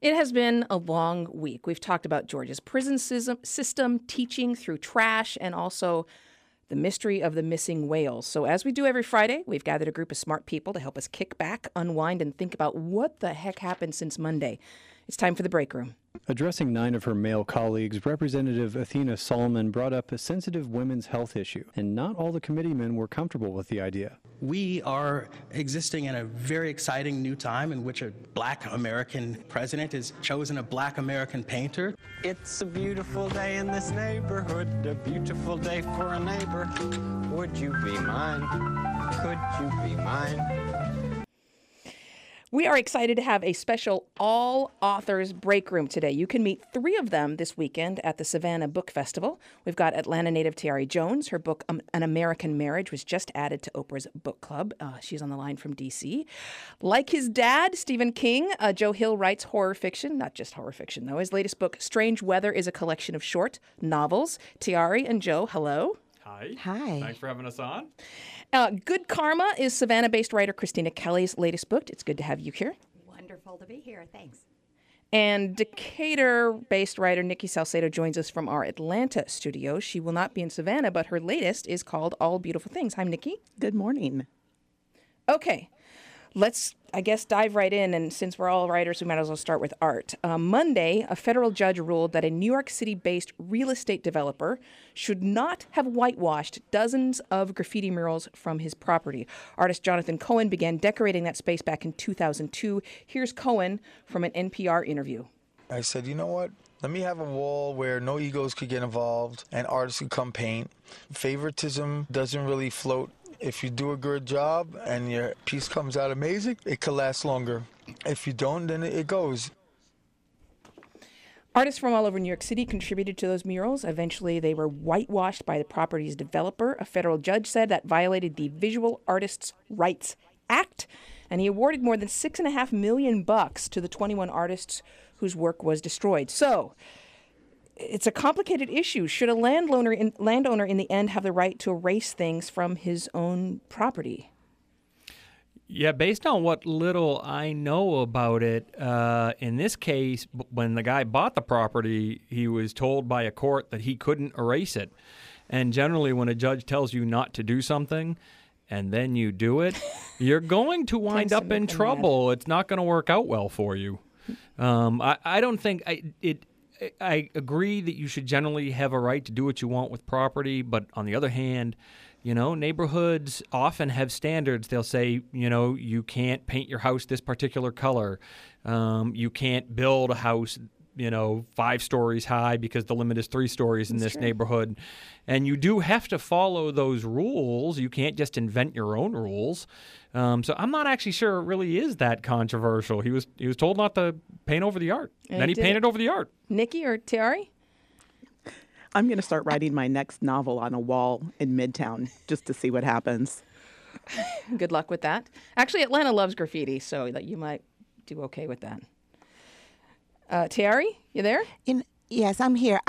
It has been a long week. We've talked about Georgia's prison system, teaching through trash, and also the mystery of the missing whales. So as we do every Friday, we've gathered a group of smart people to help us kick back, unwind, and think about what the heck happened since Monday. It's time for the break room. Addressing 9 of her male colleagues, Representative Athena Solomon brought up a sensitive women's health issue, and not all the committeemen were comfortable with the idea. We are existing in a very exciting new time in which a black American president has chosen a black American painter. It's a beautiful day in this neighborhood, a beautiful day for a neighbor. Would you be mine? Could you be mine? We are excited to have a special all-authors break room today. You can meet 3 of them this weekend at the Savannah Book Festival. We've got Atlanta native Tiare Jones. Her book, An American Marriage, was just added to Oprah's book club. She's on the line from D.C. Like his dad, Stephen King, Joe Hill writes horror fiction, not just horror fiction, though. His latest book, Strange Weather, is a collection of short novels. Tiare and Joe, hello. Hi. Hi. Thanks for having us on. Good Karma is Savannah-based writer Christina Kelly's latest book. It's good to have you here. Wonderful to be here. Thanks. And Decatur-based writer Nikki Salcedo joins us from our Atlanta studio. She will not be in Savannah, but her latest is called All Beautiful Things. Hi, Nikki. Good morning. Okay. Let's, I guess, dive right in. And since we're all writers, we might as well start with art. Monday, a federal judge ruled that a New York City-based real estate developer should not have whitewashed dozens of graffiti murals from his property. Artist Jonathan Cohen began decorating that space back in 2002. Here's Cohen from an NPR interview. I said, you know what? Let me have a wall where no egos could get involved and artists could come paint. Favoritism doesn't really float. If you do a good job and your piece comes out amazing, it could last longer. If you don't, then it goes. Artists from all over New York City contributed to those murals. Eventually, they were whitewashed by the property's developer. A federal judge said that violated the Visual Artists' Rights Act, and he awarded more than $6.5 million to the 21 artists whose work was destroyed. So, it's a complicated issue. Should a landowner in the end have the right to erase things from his own property? Yeah, based on what little I know about it, in this case, when the guy bought the property, he was told by a court that he couldn't erase it. And generally, when a judge tells you not to do something and then you do it, you're going to wind up in trouble. It's not going to work out well for you. I don't think I agree that you should generally have a right to do what you want with property, but on the other hand, you know, neighborhoods often have standards. They'll say, you know, you can't paint your house this particular color. You can't build a house, 5 stories high because the limit is 3 stories in this neighborhood. And you do have to follow those rules. You can't just invent your own rules. So I'm not actually sure it really is that controversial. He was told not to paint over the art. And then he painted over the art. Nikki or Tiare? I'm going to start writing my next novel on a wall in Midtown just to see what happens. Good luck with that. Actually, Atlanta loves graffiti, so that you might do okay with that. Tiare, you there? Yes, I'm here.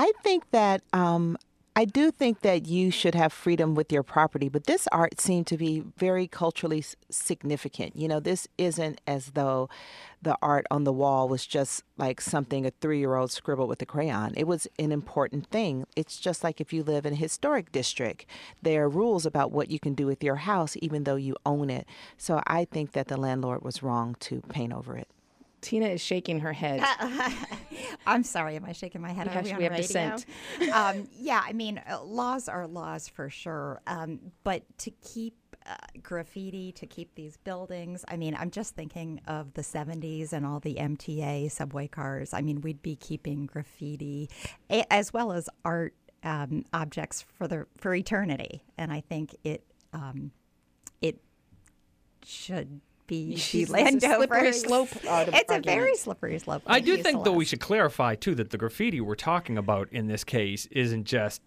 I do think that you should have freedom with your property, but this art seemed to be very culturally significant. You know, this isn't as though the art on the wall was just like something a 3-year-old scribbled with a crayon. It was an important thing. It's just like if you live in a historic district, there are rules about what you can do with your house, even though you own it. So I think that the landlord was wrong to paint over it. Tina is shaking her head. I'm sorry, am I shaking my head? Yes, we have dissent. Laws are laws for sure. But to keep graffiti, to keep these buildings, I'm just thinking of the 70s and all the MTA subway cars. We'd be keeping graffiti as well as art objects for eternity. And I think it should be slippery slope. It's a very slippery slope. I do think, though, we should clarify too that the graffiti we're talking about in this case isn't just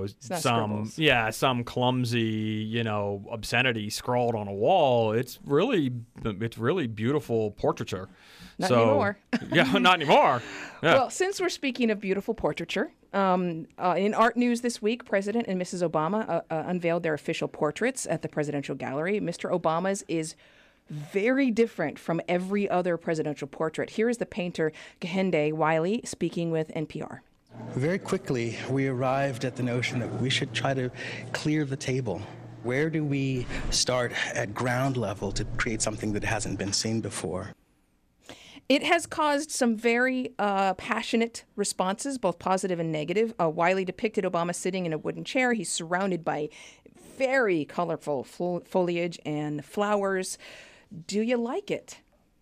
some clumsy obscenity scrawled on a wall. It's really beautiful portraiture. Not anymore. Yeah, not anymore. Yeah. Well, since we're speaking of beautiful portraiture, in art news this week, President and Mrs. Obama unveiled their official portraits at the Presidential Gallery. Mr. Obama's is very different from every other presidential portrait. Here is the painter Kehinde Wiley speaking with NPR. Very quickly, we arrived at the notion that we should try to clear the table. Where do we start at ground level to create something that hasn't been seen before? It has caused some very passionate responses, both positive and negative. Wiley depicted Obama sitting in a wooden chair. He's surrounded by very colorful foliage and flowers. Do you like it?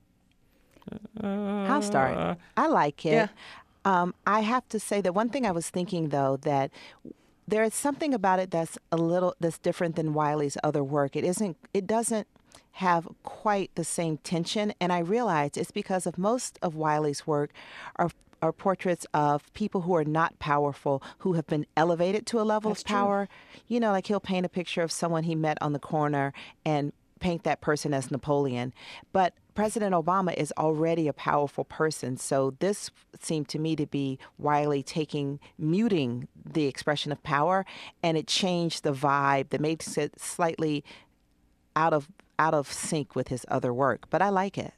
I'll start. I like it. Yeah. I have to say that one thing I was thinking, though, that there is something about it that's different than Wiley's other work. It doesn't have quite the same tension, and I realize it's because of most of Wiley's work are portraits of people who are not powerful, who have been elevated to a level of power. You know, like he'll paint a picture of someone he met on the corner and paint that person as Napoleon. But President Obama is already a powerful person, so this seemed to me to be Wiley muting the expression of power, and it changed the vibe that makes it slightly out of sync with his other work. But I like it.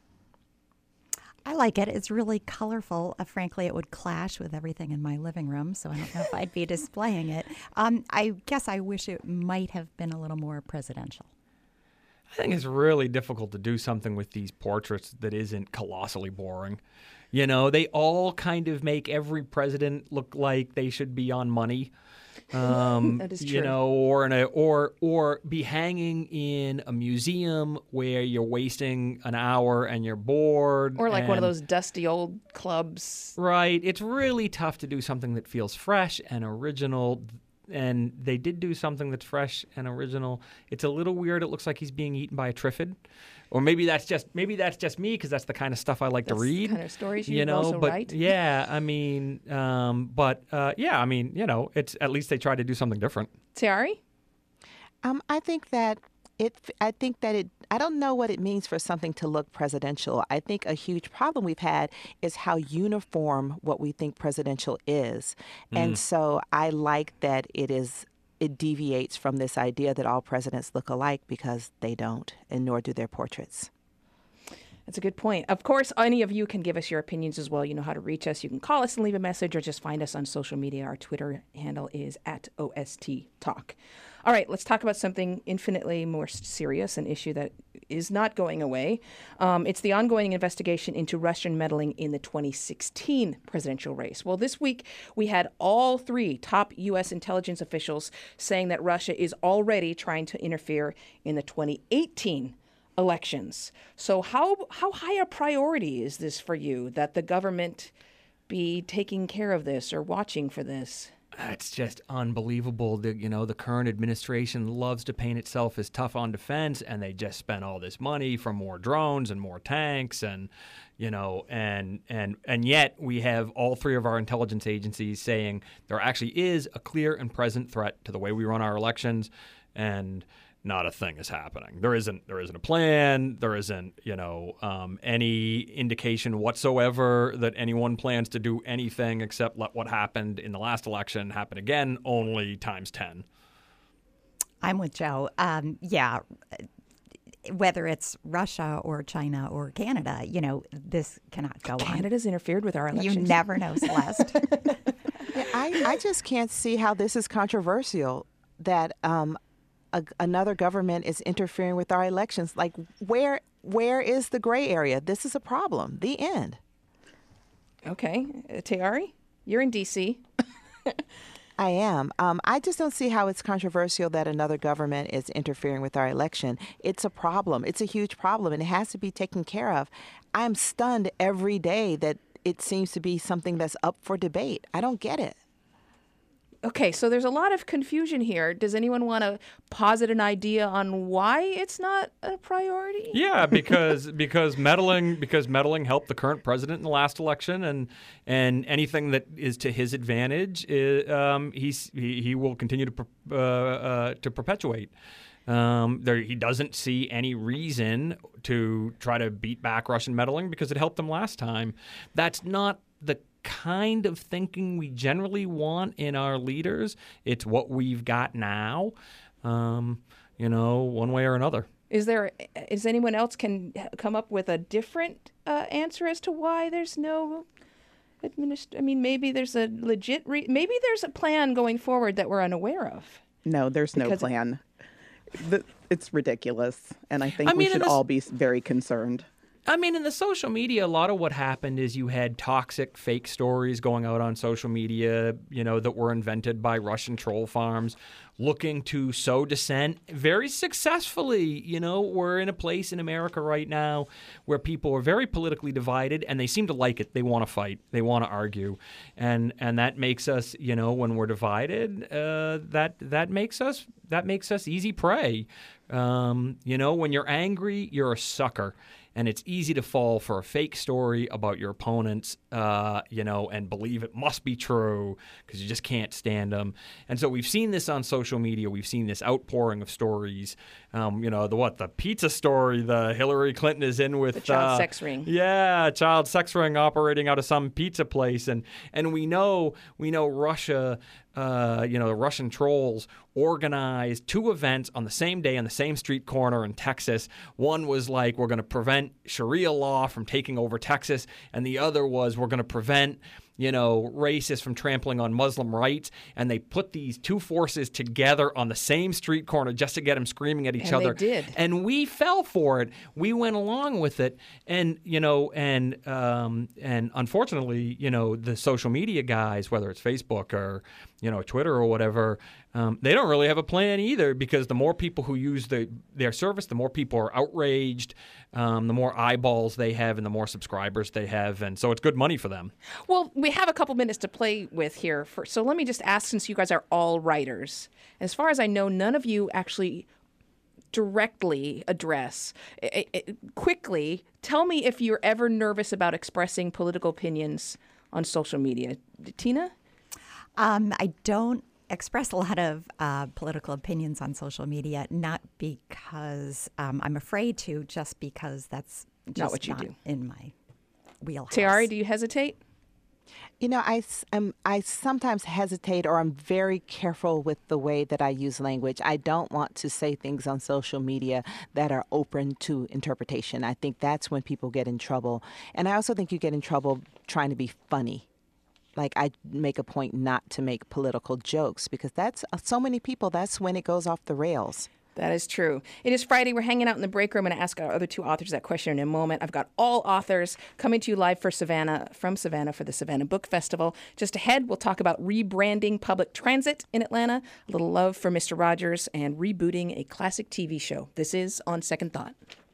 I like it. It's really colorful. Frankly, it would clash with everything in my living room, so I don't know if I'd be displaying it. I guess I wish it might have been a little more presidential. I think it's really difficult to do something with these portraits that isn't colossally boring. You know, they all kind of make every president look like they should be on money. That is true. You know, or be hanging in a museum where you're wasting an hour and you're bored. Or like one of those dusty old clubs. Right. It's really tough to do something that feels fresh and original. And they did do something that's fresh and original. It's a little weird. It looks like he's being eaten by a triffid. Or maybe that's just me, because that's the kind of stuff I like to read. The kind of stories you also write. Yeah, I mean, it's at least they try to do something different. Tiari? I think that I don't know what it means for something to look presidential. I think a huge problem we've had is how uniform what we think presidential is. And so I like that it deviates from this idea that all presidents look alike, because they don't, and nor do their portraits. That's a good point. Of course, any of you can give us your opinions as well. You know how to reach us. You can call us and leave a message, or just find us on social media. Our Twitter handle is @OSTTalk. All right, let's talk about something infinitely more serious, an issue that is not going away. It's the ongoing investigation into Russian meddling in the 2016 presidential race. Well, this week we had all three top U.S. intelligence officials saying that Russia is already trying to interfere in the 2018 elections. So how high a priority is this for you, that the government be taking care of this or watching for this? It's just unbelievable that, the current administration loves to paint itself as tough on defense, and they just spent all this money for more drones and more tanks, and yet we have all three of our intelligence agencies saying there actually is a clear and present threat to the way we run our elections, and not a thing is happening. There isn't a plan. There isn't, any indication whatsoever that anyone plans to do anything except let what happened in the last election happen again, only times 10. I'm with Joe. Whether it's Russia or China or Canada, this cannot go on. Canada's interfered with our elections. You never know, Celeste. I just can't see how this is controversial, that another government is interfering with our elections. Like, where is the gray area? This is a problem. The end. Okay. Tiari, you're in D.C. I am. I just don't see how it's controversial that another government is interfering with our election. It's a problem. It's a huge problem, and it has to be taken care of. I'm stunned every day that it seems to be something that's up for debate. I don't get it. Okay, so there's a lot of confusion here. Does anyone want to posit an idea on why it's not a priority? Yeah, because meddling helped the current president in the last election, and anything that is to his advantage, he will continue to perpetuate. He doesn't see any reason to try to beat back Russian meddling because it helped him last time. That's not the kind of thinking we generally want in our leaders. It's what we've got now, one way or another. Is anyone else can come up with a different answer as to why there's no maybe there's a legit maybe there's a plan going forward that we're unaware of. No, there's no plan. It's ridiculous, and I think we should all be very concerned. I mean, in the social media, a lot of what happened is you had toxic fake stories going out on social media, that were invented by Russian troll farms looking to sow dissent very successfully. We're in a place in America right now where people are very politically divided, and they seem to like it. They want to fight. They want to argue. And that makes us, when we're divided, that makes us easy prey. When you're angry, you're a sucker. And it's easy to fall for a fake story about your opponents, and believe it must be true because you just can't stand them. And so we've seen this on social media. We've seen this outpouring of stories. The pizza story, the Hillary Clinton is in with the child sex ring. Yeah, child sex ring operating out of some pizza place, and we know Russia. The Russian trolls organized 2 events on the same day on the same street corner in Texas. One was like, we're going to prevent Sharia law from taking over Texas, and the other was we're going to prevent racists from trampling on Muslim rights. And they put these 2 forces together on the same street corner just to get them screaming at each other. They did. And we fell for it. We went along with it. And, and unfortunately, the social media guys, whether it's Facebook or, Twitter or whatever, they don't really have a plan either, because the more people who use their service, the more people are outraged, the more eyeballs they have and the more subscribers they have. And so it's good money for them. Well, we have a couple minutes to play with here. So let me just ask, since you guys are all writers, as far as I know, none of you actually directly address. Quickly, tell me if you're ever nervous about expressing political opinions on social media. Tina? I don't express a lot of political opinions on social media, not because I'm afraid to, just because that's just not what you do in my wheelhouse. Tiare, do you hesitate? I sometimes hesitate, or I'm very careful with the way that I use language. I don't want to say things on social media that are open to interpretation. I think that's when people get in trouble. And I also think you get in trouble trying to be funny. Like, I make a point not to make political jokes, because that's so many people, that's when it goes off the rails. That is true. It is Friday. We're hanging out in the break room. I'm going to ask our other 2 authors that question in a moment. I've got all authors coming to you live from Savannah for the Savannah Book Festival. Just ahead, we'll talk about rebranding public transit in Atlanta, a little love for Mr. Rogers, and rebooting a classic TV show. This is On Second Thought.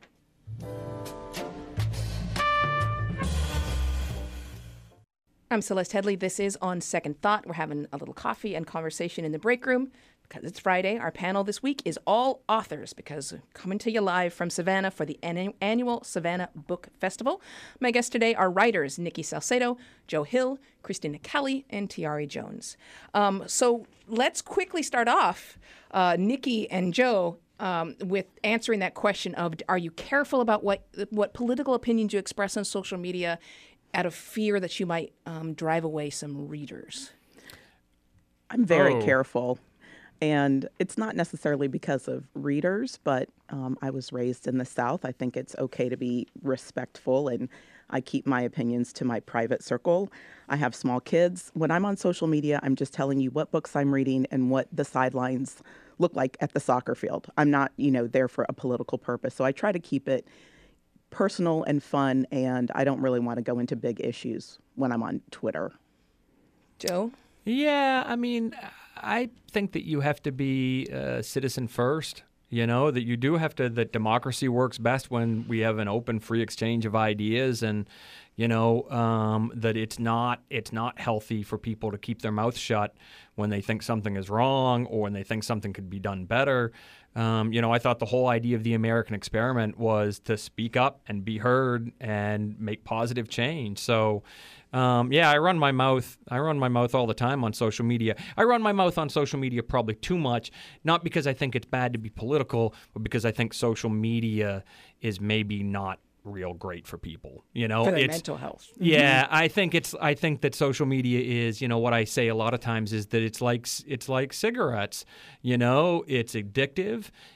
I'm Celeste Headley. This is On Second Thought. We're having a little coffee and conversation in the break room. Because it's Friday, our panel this week is all authors, because coming to you live from Savannah for the annual Savannah Book Festival. My guests today are writers Nikki Salcedo, Joe Hill, Christina Kelly, and Tiare Jones. So let's quickly start off, Nikki and Joe, with answering that question of, are you careful about what political opinions you express on social media out of fear that you might drive away some readers? I'm very careful. And it's not necessarily because of readers, but I was raised in the South. I think it's okay to be respectful, and I keep my opinions to my private circle. I have small kids. When I'm on social media, I'm just telling you what books I'm reading and what the sidelines look like at the soccer field. I'm not, there for a political purpose. So I try to keep it personal and fun, and I don't really want to go into big issues when I'm on Twitter. Joe? Yeah, I think that you have to be citizen first, that you do have to, that democracy works best when we have an open, free exchange of ideas, and, that it's not healthy for people to keep their mouth shut when they think something is wrong or when they think something could be done better. I thought the whole idea of the American experiment was to speak up and be heard and make positive change. So, I run my mouth all the time on social media. I run my mouth on social media probably too much, not because I think it's bad to be political, but because I think social media is maybe not real great for people. For their mental health. Yeah, I think that social media is, what I say a lot of times is that it's like cigarettes. It's addictive,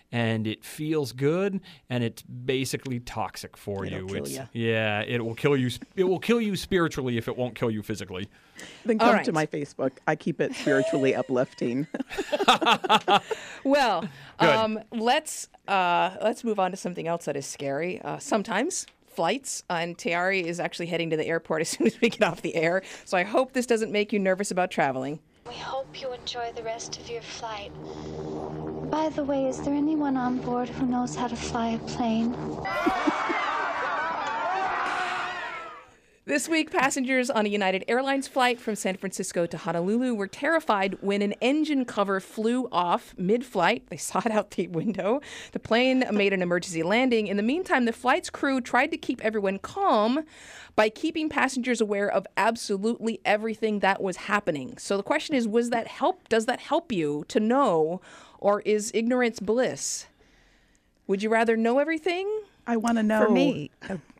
and it feels good, and it's basically toxic for you. It'll kill you. Yeah, it will kill you. It will kill you spiritually if it won't kill you physically. Then come to my Facebook. I keep it spiritually uplifting. Well, let's move on to something else that is scary. Sometimes flights, and Tiari is actually heading to the airport as soon as we get off the air. So I hope this doesn't make you nervous about traveling. We hope you enjoy the rest of your flight. By the way, is there anyone on board who knows how to fly a plane? This week, passengers on a United Airlines flight from San Francisco to Honolulu were terrified when an engine cover flew off mid-flight. They saw it out the window. The plane made an emergency landing. In the meantime, the flight's crew tried to keep everyone calm by keeping passengers aware of absolutely everything that was happening. So the question is, does that help you to know, or is ignorance bliss? Would you rather know everything? I want to know. For me.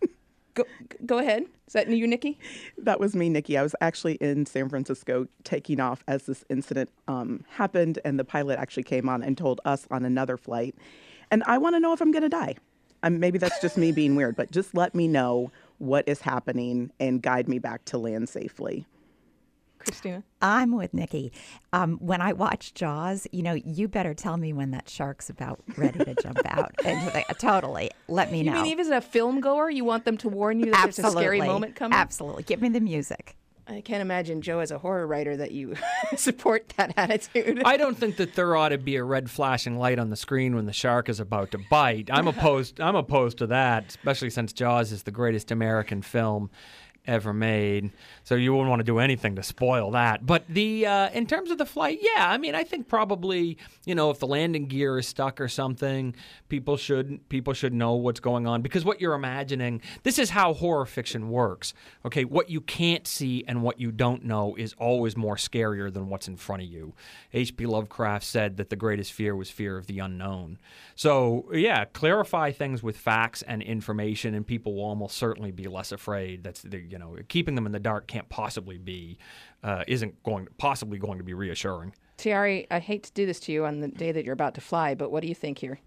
Go ahead. Is that you, Nikki? That was me, Nikki. I was actually in San Francisco taking off as this incident happened, and the pilot actually came on and told us on another flight. And I want to know if I'm going to die. Maybe that's just me being weird, but just let me know what is happening and guide me back to land safely. Christina? I'm with Nikki. When I watch Jaws, you better tell me when that shark's about ready to jump out. Totally. Let me know. You mean even as a film goer, you want them to warn you that there's a scary moment coming? Absolutely. Give me the music. I can't imagine, Joe, as a horror writer, that you support that attitude. I don't think that there ought to be a red flashing light on the screen when the shark is about to bite. I'm opposed to that, especially since Jaws is the greatest American film ever made. So you wouldn't want to do anything to spoil that. But in terms of the flight, yeah, I think probably, if the landing gear is stuck or something, people should know what's going on, because what you're imagining, this is how horror fiction works. Okay, what you can't see and what you don't know is always more scarier than what's in front of you. H.P. Lovecraft said that the greatest fear was fear of the unknown. So, yeah, clarify things with facts and information, and people will almost certainly be less afraid. Keeping them in the dark can't possibly be, isn't possibly going to be reassuring. Tiari, I hate to do this to you on the day that you're about to fly, but what do you think here?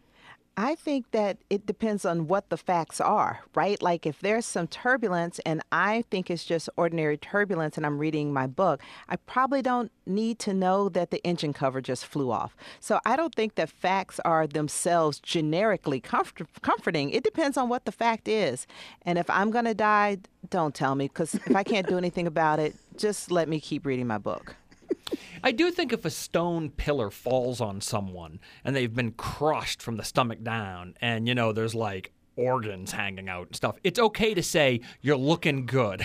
I think that it depends on what the facts are, right? Like if there's some turbulence and I think it's just ordinary turbulence and I'm reading my book, I probably don't need to know that the engine cover just flew off. So I don't think that facts are themselves generically comforting. It depends on what the fact is. And if I'm going to die, don't tell me, because if I can't do anything about it, just let me keep reading my book. I do think if a stone pillar falls on someone and they've been crushed from the stomach down and, there's like organs hanging out and stuff, it's okay to say, you're looking good.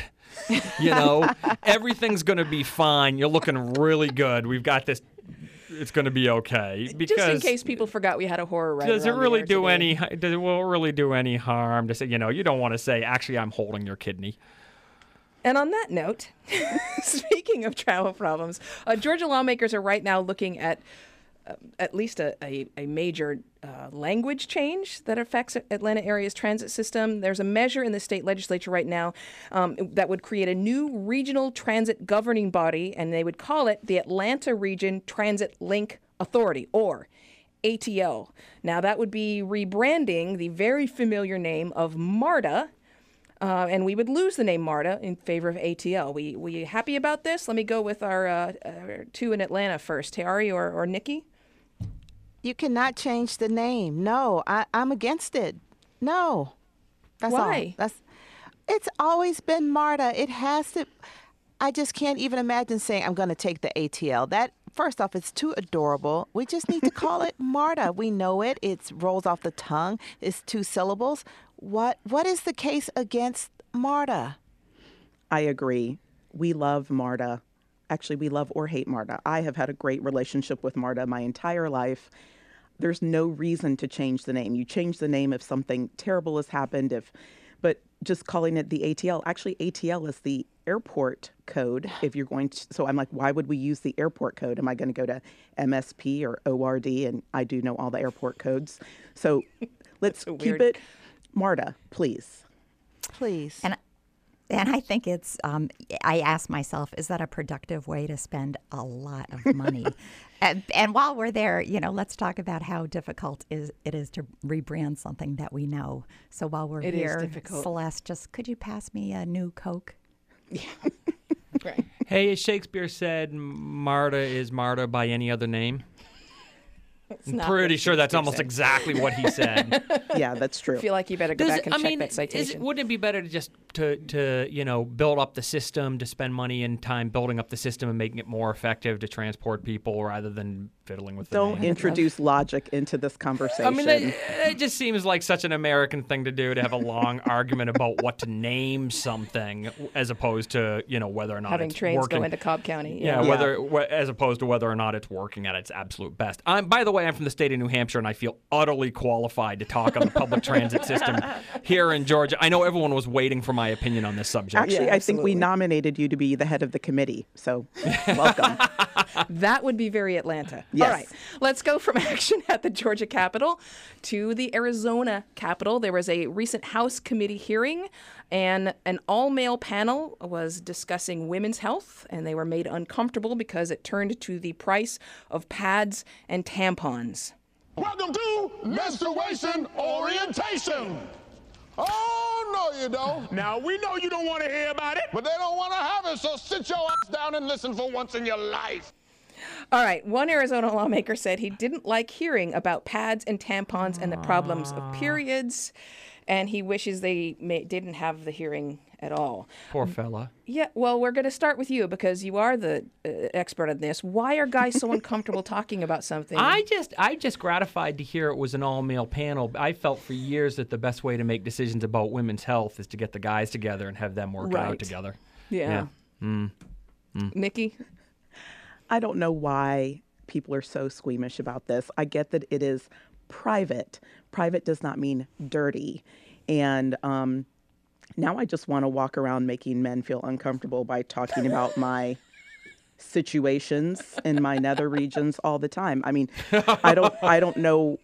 Everything's going to be fine. You're looking really good. We've got this. It's going to be okay. Because just in case people forgot we had a horror writer. Does it really do any harm to say, you don't want to say, actually, I'm holding your kidney. And on that note, speaking of travel problems, Georgia lawmakers are right now looking at least a major language change that affects Atlanta area's transit system. There's a measure in the state legislature right now that would create a new regional transit governing body, and they would call it the Atlanta Region Transit Link Authority, or ATL. Now, that would be rebranding the very familiar name of MARTA. And we would lose the name MARTA in favor of ATL. We happy about this? Let me go with our two in Atlanta first. Tiari or Nikki? You cannot change the name. No, I'm against it. No. That's Why? All. It's always been MARTA. It has to. I just can't even imagine saying I'm going to take the ATL. That, first off, it's too adorable. We just need to call it MARTA. We know it. It rolls off the tongue. It's 2 syllables. What is the case against MARTA? I agree. We love MARTA. Actually, we love or hate MARTA. I have had a great relationship with MARTA my entire life. There's no reason to change the name. You change the name if something terrible has happened, but just calling it the ATL. Actually, ATL is the airport code if you're going to. So I'm like, why would we use the airport code? Am I going to go to MSP or ORD? And I do know all the airport codes. So let's keep it MARTA, please. Please. And And I think it's, I ask myself, is that a productive way to spend a lot of money? And while we're there, you know, let's talk about how difficult it is to rebrand something that we know. So while we're It here, is difficult. Celeste, just could you pass me a new Coke? Right. Hey, as Shakespeare said, Marta is Marta by any other name. I'm not pretty what sure that's Shakespeare almost said. exactly what he said. Yeah, that's true. I feel like you better go back and check that Is citation. wouldn't it be better to just to you know build up the system, to spend money and time building up the system and making it more effective to transport people rather than fiddling with the Don't name? introduce logic into this conversation. I mean, it just seems like such an American thing to do, to have a long argument about what to name something, as opposed to, you know, whether or not Having it's trains working. go into Cobb County. Yeah, Yeah. as opposed to whether or not it's working at its absolute best. By the way, I'm from the state of New Hampshire, and I feel utterly qualified to talk on the public transit system here in Georgia. I know everyone was waiting for my opinion on this subject. Actually, I think we nominated you to be the head of the committee. So welcome. That would be very Atlanta. Yes. All right. Let's go from action at the Georgia Capitol to the Arizona Capitol. There was a recent House committee hearing, and an all-male panel was discussing women's health, and they were made uncomfortable because it turned to the price of pads and tampons. Welcome to menstruation orientation. Oh, no, you don't. Now, we know you don't want to hear about it, but they don't want to have it, so sit your ass down and listen for once in your life. All right. One Arizona lawmaker said he didn't like hearing about pads and tampons and the problems of periods, and he wishes they didn't have the hearing at all. Poor fella. Yeah, well, we're going to start with you because you are the expert on this. Why are guys so uncomfortable talking about something? I just gratified to hear it was an all-male panel. I felt for years that the best way to make decisions about women's health is to get the guys together and have them work it Right. out together. Yeah. Nikki? I don't know why people are so squeamish about this. I get that it is private. Private does not mean dirty. And now I just want to walk around making men feel uncomfortable by talking about my situations in my nether regions all the time. I mean, I don't know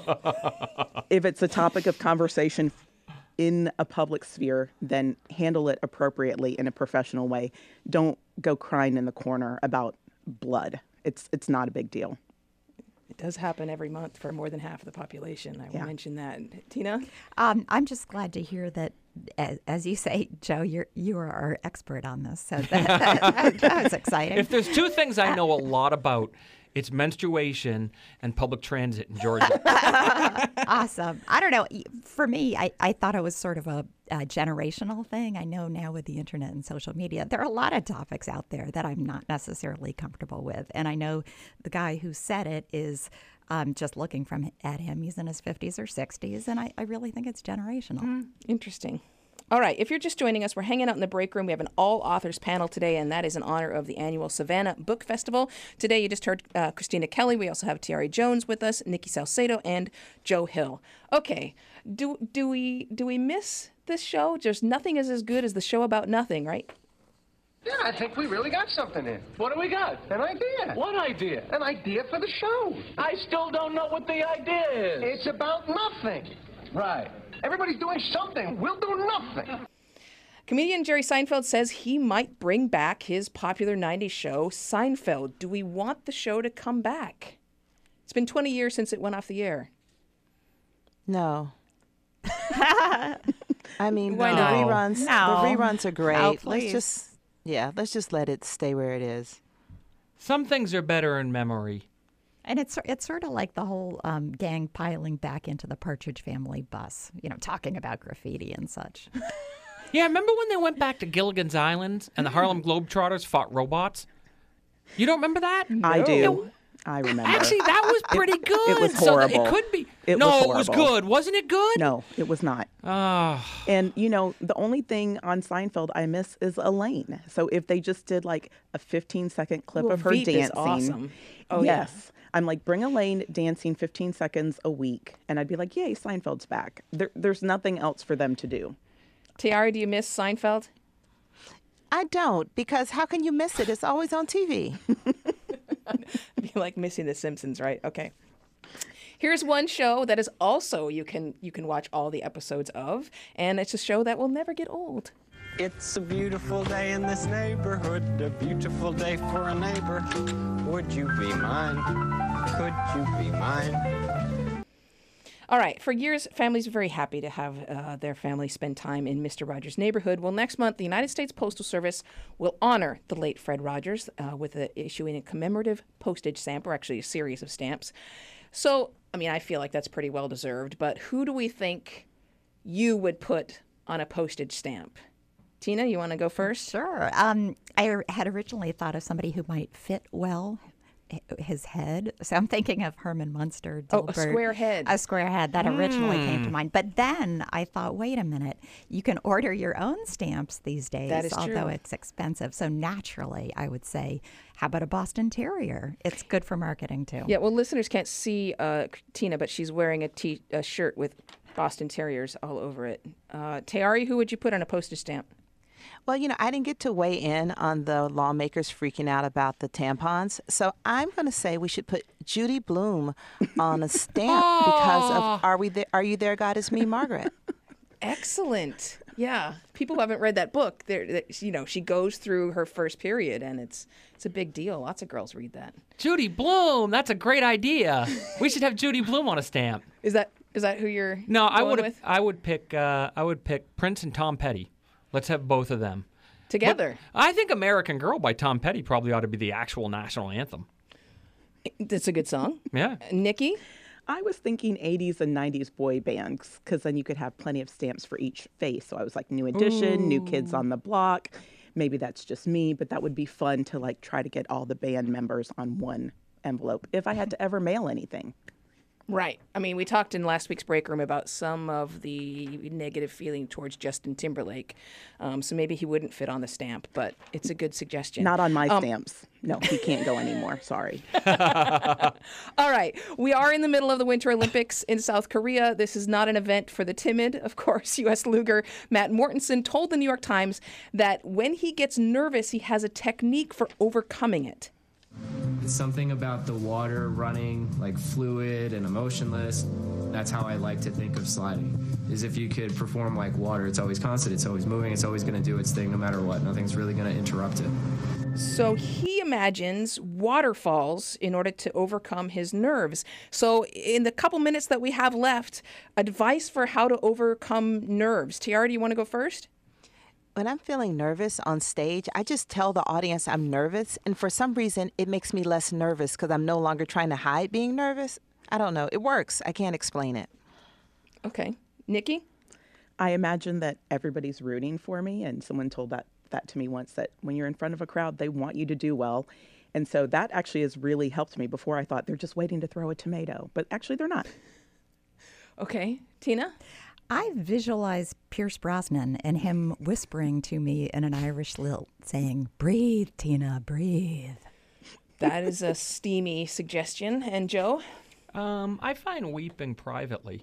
if it's a topic of conversation in a public sphere, then handle it appropriately in a professional way. Don't go crying in the corner about blood. It's not a big deal. It does happen every month for more than half of the population. I will mention that. Tina? I'm just glad to hear that, as you say, Joe, you are our expert on this. So that was exciting. If there's two things I know a lot about, it's menstruation and public transit in Georgia. Awesome. I don't know. For me, I thought it was sort of a generational thing. I know now with the internet and social media, there are a lot of topics out there that I'm not necessarily comfortable with. And I know the guy who said it is just looking at him. He's in his 50s or 60s. And I really think it's generational. Interesting. All right, if you're just joining us, we're hanging out in the break room. We have an all-authors panel today, and that is in honor of the annual Savannah Book Festival. Today, you just heard Christina Kelly. We also have Tiare Jones with us, Nikki Salcedo, and Joe Hill. Okay, do we miss this show? Just nothing is as good as the show about nothing, right? Yeah, I think we really got something in. What do we got? An idea. What idea? An idea for the show. I still don't know what the idea is. It's about nothing. Right. Everybody's doing something. We'll do nothing. Comedian Jerry Seinfeld says he might bring back his popular 90s show, Seinfeld. Do we want the show to come back? It's been 20 years since it went off the air. No. I mean, Why the not? reruns. No. The reruns are great. No, let's please. just let it stay where it is. Some things are better in memory. And it's sort of like the whole gang piling back into the Partridge Family bus, talking about graffiti and such. Yeah, remember when they went back to Gilligan's Island and the Harlem Globetrotters fought robots? You don't remember that? I do. I remember. Actually, that was pretty good. It was So horrible. it could be. It no, was it was horrible. good. Wasn't it good? No, it was not. Oh. And, the only thing on Seinfeld I miss is Elaine. So if they just did like a 15-second clip Well, of her Veep is dancing. awesome. Oh, yes. yeah. I'm like, bring Elaine dancing 15 seconds a week. And I'd be like, yay, Seinfeld's back. There's nothing else for them to do. Tiara, do you miss Seinfeld? I don't, because how can you miss it? It's always on TV. Be like missing The Simpsons, right? Okay. Here's one show that is also you can watch all the episodes of, and it's a show that will never get old. It's a beautiful day in this neighborhood, a beautiful day for a neighbor. Would you be mine? Could you be mine? All right. For years, families are very happy to have their family spend time in Mr. Rogers' neighborhood. Well, next month, the United States Postal Service will honor the late Fred Rogers with issuing a commemorative postage stamp, or actually a series of stamps. So, I mean, I feel like that's pretty well deserved, but who do we think you would put on a postage stamp? Tina, you want to go first? Sure. I had originally thought of somebody who might fit well his head. So I'm thinking of Herman Munster. Dilbert. A square head. A square head. That originally came to mind. But then I thought, wait a minute. You can order your own stamps these days, that is although true. It's expensive. So naturally, I would say, how about a Boston Terrier? It's good for marketing, too. Yeah, well, listeners can't see Tina, but she's wearing a shirt with Boston Terriers all over it. Tayari, who would you put on a postage stamp? Well, I didn't get to weigh in on the lawmakers freaking out about the tampons, so I'm going to say we should put Judy Blume on a stamp because of Are You There, God Is Me, Margaret? Excellent. Yeah, people who haven't read that book, she goes through her first period, and it's a big deal. Lots of girls read that. Judy Blume, that's a great idea. We should have Judy Blume on a stamp. Is that who you're? No, going with? I would pick Prince and Tom Petty. Let's have both of them together. But I think American Girl by Tom Petty probably ought to be the actual national anthem. That's a good song. Yeah. Nikki? I was thinking 80s and 90s boy bands because then you could have plenty of stamps for each face. So I was like New Edition, New Kids on the Block. Maybe that's just me, but that would be fun to try to get all the band members on one envelope if I had to ever mail anything. Right. I mean, we talked in last week's break room about some of the negative feeling towards Justin Timberlake. So maybe he wouldn't fit on the stamp, but it's a good suggestion. Not on my stamps. No, he can't go anymore. Sorry. All right. We are in the middle of the Winter Olympics in South Korea. This is not an event for the timid. Of course, U.S. luger Matt Mortensen told the New York Times that when he gets nervous, he has a technique for overcoming it. It's something about the water running like fluid and emotionless. That's how I like to think of sliding, is if you could perform like water. It's always constant, it's always moving, it's always going to do its thing no matter what. Nothing's really going to interrupt it. So he imagines waterfalls in order to overcome his nerves. So in the couple minutes that we have left, advice for how to overcome nerves. Tiara, do you want to go first? When I'm feeling nervous on stage, I just tell the audience I'm nervous. And for some reason, it makes me less nervous because I'm no longer trying to hide being nervous. I don't know. It works. I can't explain it. Okay. Nikki? I imagine that everybody's rooting for me. And someone told that to me once, that when you're in front of a crowd, they want you to do well. And so that actually has really helped me. Before I thought they're just waiting to throw a tomato. But actually, they're not. Okay. Tina? I visualize Pierce Brosnan and him whispering to me in an Irish lilt, saying, "Breathe, Tina, breathe." That is a steamy suggestion. And Joe? I find weeping privately.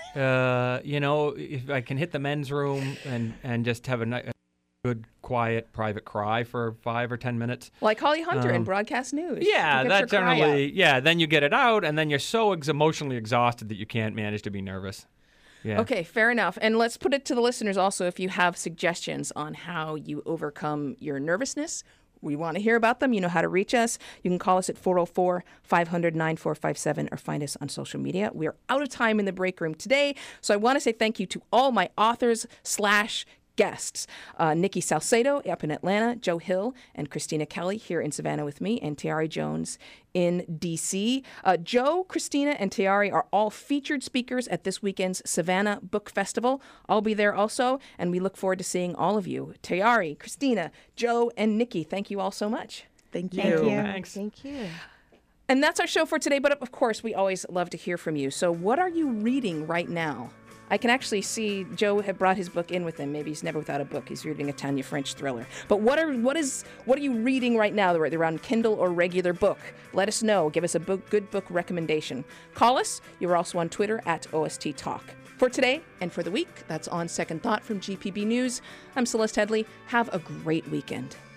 If I can hit the men's room and just have a good, quiet, private cry for 5 or 10 minutes. Like Holly Hunter in Broadcast News. Yeah, that generally, then you get it out, and then you're so emotionally exhausted that you can't manage to be nervous. Yeah. Okay, fair enough. And let's put it to the listeners also, if you have suggestions on how you overcome your nervousness, we want to hear about them. You know how to reach us. You can call us at 404-500-9457 or find us on social media. We are out of time in the break room today, so I want to say thank you to all my authors/guests. Nikki Salcedo up in Atlanta, Joe Hill and Christina Kelly here in Savannah with me, and Tiari Jones in D.C. Joe, Christina, and Tiari are all featured speakers at this weekend's Savannah Book Festival. I'll be there also, and we look forward to seeing all of you. Tiari, Christina, Joe, and Nikki, thank you all so much. Thank you. Thank you. Thanks. Thank you. And that's our show for today, but of course, we always love to hear from you. So what are you reading right now? I can actually see Joe had brought his book in with him. Maybe he's never without a book. He's reading a Tanya French thriller. But what are you reading right now? They're on Kindle or regular book. Let us know. Give us a good book recommendation. Call us. You're also on Twitter at OST Talk. For today and for the week, that's On Second Thought from GPB News. I'm Celeste Headley. Have a great weekend.